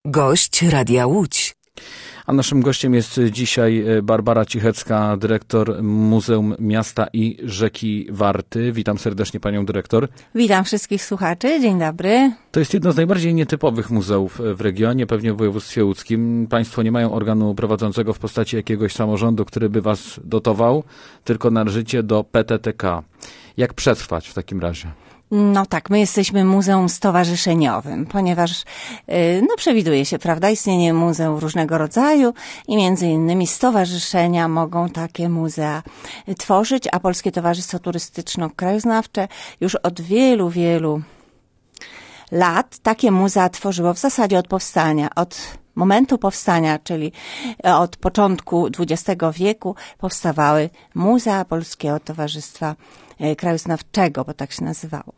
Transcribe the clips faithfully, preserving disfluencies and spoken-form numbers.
Gość Radia Łódź. A naszym gościem jest dzisiaj Barbara Cichecka, dyrektor Muzeum Miasta i Rzeki Warty. Witam serdecznie panią dyrektor. Witam wszystkich słuchaczy, dzień dobry. To jest jedno z najbardziej nietypowych muzeów w regionie, pewnie w województwie łódzkim. Państwo nie mają organu prowadzącego w postaci jakiegoś samorządu, który by was dotował, tylko należycie do P T T K. Jak przetrwać w takim razie? No tak, my jesteśmy muzeum stowarzyszeniowym, ponieważ no, przewiduje się, prawda, istnienie muzeów różnego rodzaju i między innymi stowarzyszenia mogą takie muzea tworzyć, a Polskie Towarzystwo Turystyczno-Krajoznawcze już od wielu, wielu lat takie muzea tworzyło w zasadzie od powstania, od momentu powstania, czyli od początku dwudziestego wieku powstawały muzea Polskiego Towarzystwa Krajoznawczego, bo tak się nazywało.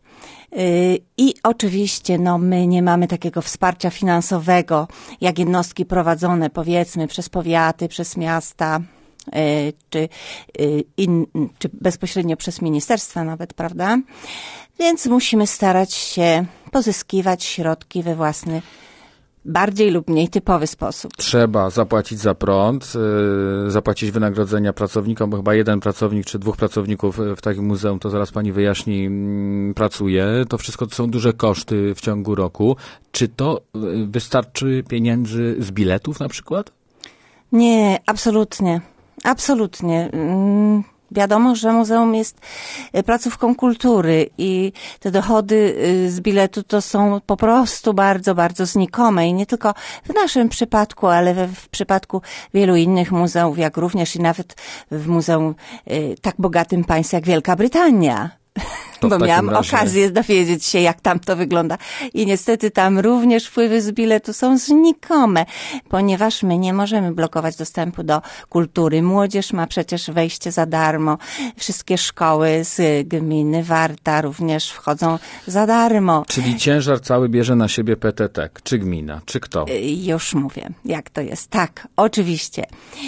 I oczywiście no, my nie mamy takiego wsparcia finansowego, jak jednostki prowadzone powiedzmy przez powiaty, przez miasta, czy, in, czy bezpośrednio przez ministerstwa nawet, prawda? Więc musimy starać się pozyskiwać środki we własny bardziej lub mniej typowy sposób. Trzeba zapłacić za prąd, yy, zapłacić wynagrodzenia pracownikom, bo chyba jeden pracownik czy dwóch pracowników w takim muzeum, to zaraz pani wyjaśni, yy, pracuje. To wszystko to są duże koszty w ciągu roku. Czy to yy, wystarczy pieniędzy z biletów na przykład? Nie, absolutnie. Absolutnie. Yy. Wiadomo, że muzeum jest placówką kultury i te dochody z biletu to są po prostu bardzo, bardzo znikome i nie tylko w naszym przypadku, ale w, w przypadku wielu innych muzeów, jak również i nawet w muzeum tak bogatym państwa jak Wielka Brytania. To bo miałam razie... okazję dowiedzieć się, jak tam to wygląda. I niestety tam również wpływy z biletu są znikome, ponieważ my nie możemy blokować dostępu do kultury. Młodzież ma przecież wejście za darmo. Wszystkie szkoły z gminy Warta również wchodzą za darmo. Czyli ciężar cały bierze na siebie P T T K, czy gmina, czy kto? Już mówię, jak to jest. Tak, oczywiście.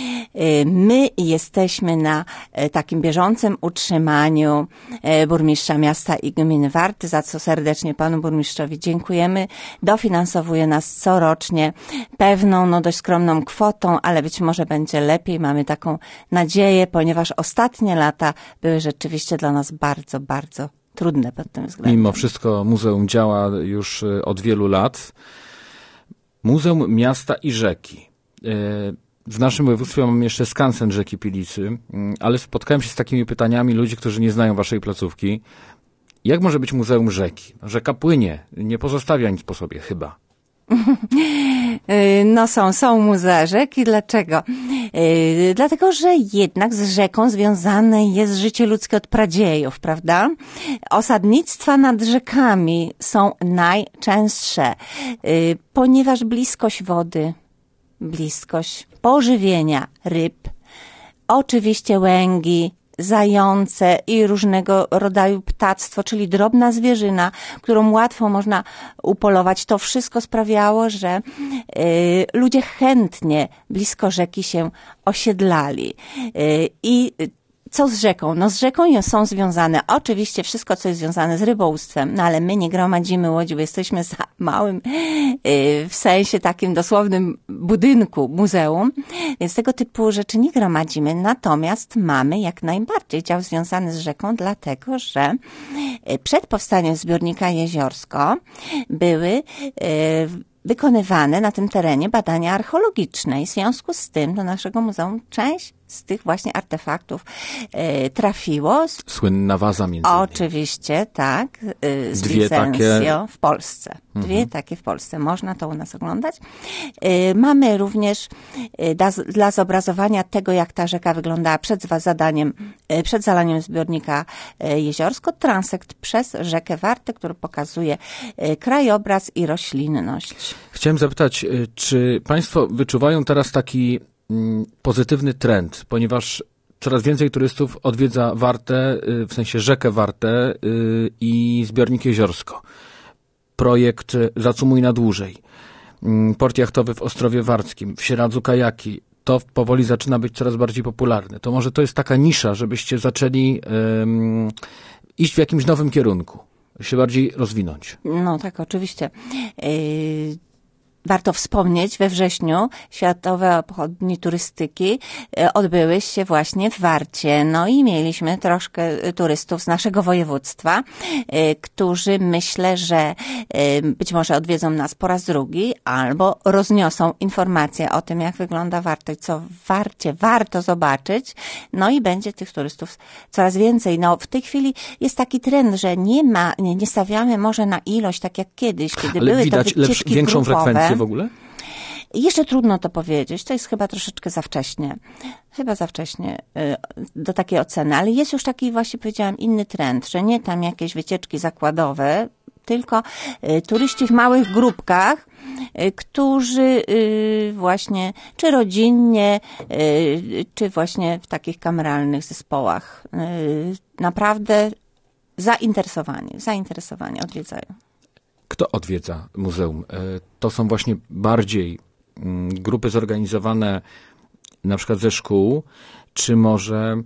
My jesteśmy na takim bieżącym utrzymaniu burmistrza miasta i gminy Warty, za co serdecznie panu burmistrzowi dziękujemy. Dofinansowuje nas corocznie pewną, no dość skromną kwotą, ale być może będzie lepiej. Mamy taką nadzieję, ponieważ ostatnie lata były rzeczywiście dla nas bardzo, bardzo trudne pod tym względem. Mimo wszystko muzeum działa już od wielu lat. Muzeum Miasta i Rzeki. W naszym województwie mamy jeszcze skansen rzeki Pilicy, ale spotkałem się z takimi pytaniami ludzi, którzy nie znają waszej placówki. Jak może być muzeum rzeki? Rzeka płynie, nie pozostawia nic po sobie chyba. No są, są muzea rzeki. Dlaczego? Yy, dlatego, że jednak z rzeką związane jest życie ludzkie od pradziejów, prawda? Osadnictwa nad rzekami są najczęstsze, yy, ponieważ bliskość wody, bliskość pożywienia ryb, oczywiście łęgi, zające i różnego rodzaju ptactwo, czyli drobna zwierzyna, którą łatwo można upolować. To wszystko sprawiało, że y, ludzie chętnie blisko rzeki się osiedlali. Y, I co z rzeką? No z rzeką są związane oczywiście wszystko, co jest związane z rybołówstwem, no ale my nie gromadzimy łodzi, bo jesteśmy za małym, yy, w sensie takim dosłownym budynku muzeum, więc tego typu rzeczy nie gromadzimy. Natomiast mamy jak najbardziej dział związany z rzeką, dlatego że przed powstaniem zbiornika Jeziorsko były yy, wykonywane na tym terenie badania archeologiczne i w związku z tym do naszego muzeum część z tych właśnie artefaktów e, trafiło. Słynna waza między innymi. Oczywiście, tak. E, z Dwie licencją takie... w Polsce. Dwie mhm. takie w Polsce. Można to u nas oglądać. E, mamy również e, da, dla zobrazowania tego, jak ta rzeka wyglądała przed zadaniem, e, przed zalaniem zbiornika e, Jeziorsko, transekt przez rzekę Wartę, który pokazuje e, krajobraz i roślinność. Chciałem zapytać, czy państwo wyczuwają teraz taki pozytywny trend, ponieważ coraz więcej turystów odwiedza Wartę, w sensie rzekę Wartę i zbiornik Jeziorsko. Projekt Zacumuj na dłużej. Port jachtowy w Ostrowie Warckim, w Sieradzu kajaki. To powoli zaczyna być coraz bardziej popularne. To może to jest taka nisza, żebyście zaczęli um, iść w jakimś nowym kierunku, się bardziej rozwinąć. No tak, oczywiście. Yy... warto wspomnieć, we wrześniu Światowe Obchody Turystyki odbyły się właśnie w Warcie. No i mieliśmy troszkę turystów z naszego województwa, którzy myślę, że być może odwiedzą nas po raz drugi albo rozniosą informacje o tym, jak wygląda Warta i co w Warcie warto zobaczyć. No i będzie tych turystów coraz więcej. No w tej chwili jest taki trend, że nie ma, nie, nie stawiamy może na ilość tak jak kiedyś, kiedy Ale były widać to wycieczki lepsz, większą grupowe. frekwencję w ogóle? Jeszcze trudno to powiedzieć, to jest chyba troszeczkę za wcześnie, chyba za wcześnie do takiej oceny, ale jest już taki właśnie, powiedziałam, inny trend, że nie tam jakieś wycieczki zakładowe, tylko turyści w małych grupkach, którzy właśnie, czy rodzinnie, czy właśnie w takich kameralnych zespołach naprawdę zainteresowani, zainteresowani odwiedzają. Kto odwiedza muzeum? To są właśnie bardziej grupy zorganizowane na przykład ze szkół, czy może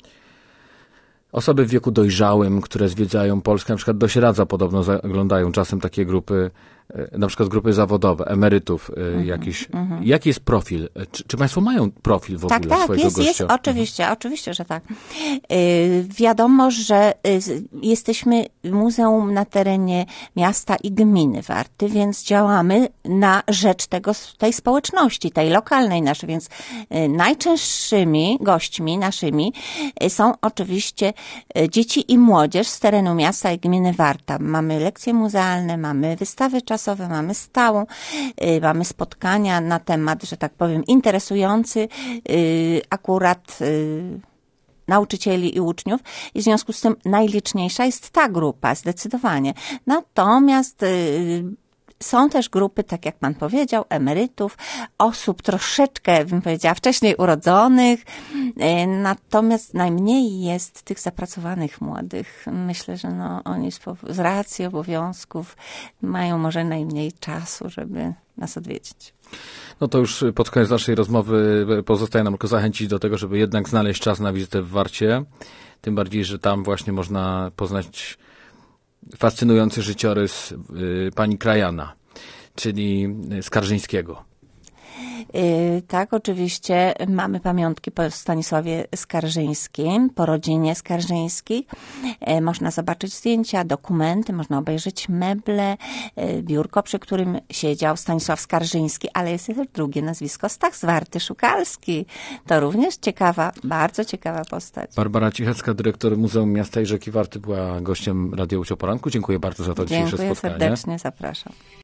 osoby w wieku dojrzałym, które zwiedzają Polskę, na przykład do Sieradza podobno zaglądają czasem takie grupy, na przykład grupy zawodowe, emerytów mm-hmm, jakiś. Mm-hmm. Jaki jest profil? Czy, czy państwo mają profil w tak, ogóle tak, swojego jest, gościa? Tak, tak, oczywiście, mm-hmm. oczywiście, że tak. Yy, wiadomo, że y, jesteśmy muzeum na terenie miasta i gminy Warty, więc działamy na rzecz tego, tej społeczności, tej lokalnej naszej, więc y, najczęstszymi gośćmi naszymi y, są oczywiście y, dzieci i młodzież z terenu miasta i gminy Warta. Mamy lekcje muzealne, mamy wystawy czasowe, mamy stałą, y, mamy spotkania na temat, że tak powiem, interesujący y, akurat y, nauczycieli i uczniów i w związku z tym najliczniejsza jest ta grupa, zdecydowanie. Natomiast y, są też grupy, tak jak pan powiedział, emerytów, osób troszeczkę, bym powiedziała, wcześniej urodzonych, natomiast najmniej jest tych zapracowanych młodych. Myślę, że no, oni z racji obowiązków mają może najmniej czasu, żeby nas odwiedzić. No to już pod koniec naszej rozmowy pozostaje nam tylko zachęcić do tego, żeby jednak znaleźć czas na wizytę w Warcie. Tym bardziej, że tam właśnie można poznać fascynujący życiorys y, pani Krajana, czyli Skarżyńskiego. Yy, tak, oczywiście mamy pamiątki po Stanisławie Skarżyńskim, po rodzinie Skarżyńskich. Yy, można zobaczyć zdjęcia, dokumenty, można obejrzeć meble, yy, biurko, przy którym siedział Stanisław Skarżyński, ale jest też drugie nazwisko, Stach z Warty Szukalski. To również ciekawa, bardzo ciekawa postać. Barbara Cichacka, dyrektor Muzeum Miasta i Rzeki Warty, była gościem Radia Łódź o Poranku. Dziękuję bardzo za to dzisiejsze spotkanie. Dziękuję serdecznie, zapraszam.